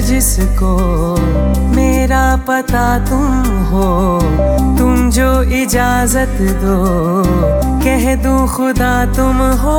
जिसको मेरा पता तुम हो, तुम जो इजाजत दो कह दूं खुदा तुम हो।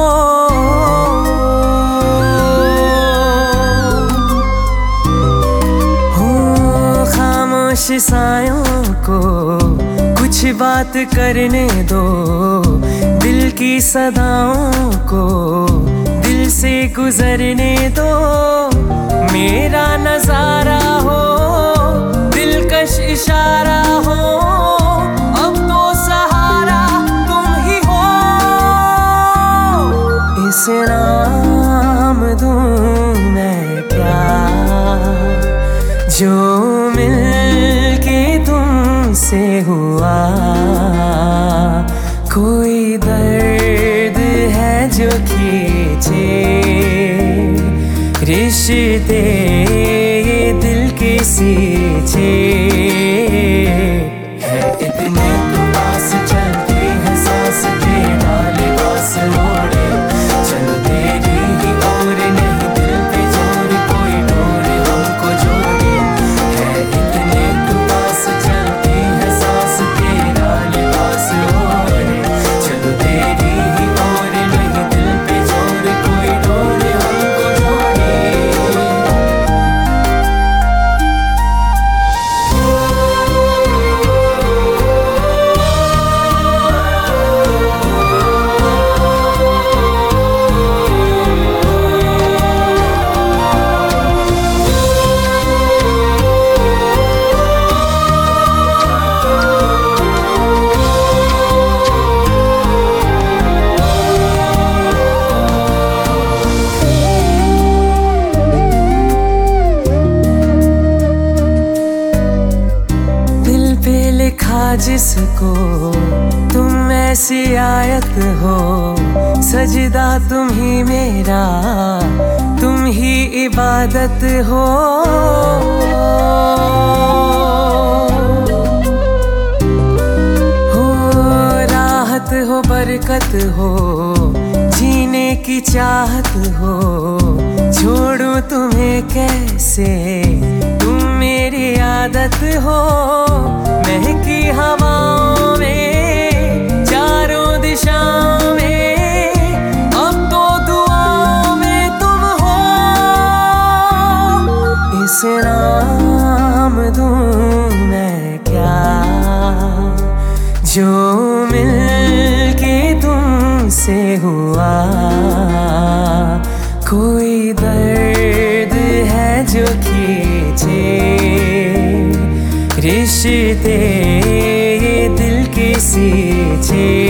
खामोश सायों को कुछ बात करने दो, दिल की सदाओं को दिल से गुजरने दो। मेरा नजारा हो दिलकश इशारा हो, अब तो सहारा तुम ही हो। इस नाम दूं मैं क्या जो मिलके तुमसे हुआ। कोई दर्द है जो खींचे रिश्ते ये दिल के सींचे। है इतने तो पास चलते हैं सांस के डाले पास मोड़े, चल तेरी ही और नहीं दिल पे जोर कोई डोर हमको जोड़े। है इतने तो पास चलते हैं सांस के डाले पास मोड़े, चल तेरी ही और नहीं दिल पे जोर कोई डोर हमको जोड़े। लिखा जिसको तुम ऐसी आयत हो, सजदा तुम ही मेरा तुम ही इबादत हो। राहत हो बरकत हो जीने की चाहत हो, छोड़ूं तुम्हें कैसे तुम मेरी आदत हो। महकी हवाओं में चारों दिशाओं में अब तो दुआओं में तुम हो। इस नाम दूं मैं क्या जो मिलके तुमसे हुआ। कोई दर्द है जो खींचे रिश्ते ये दिल के सींचे।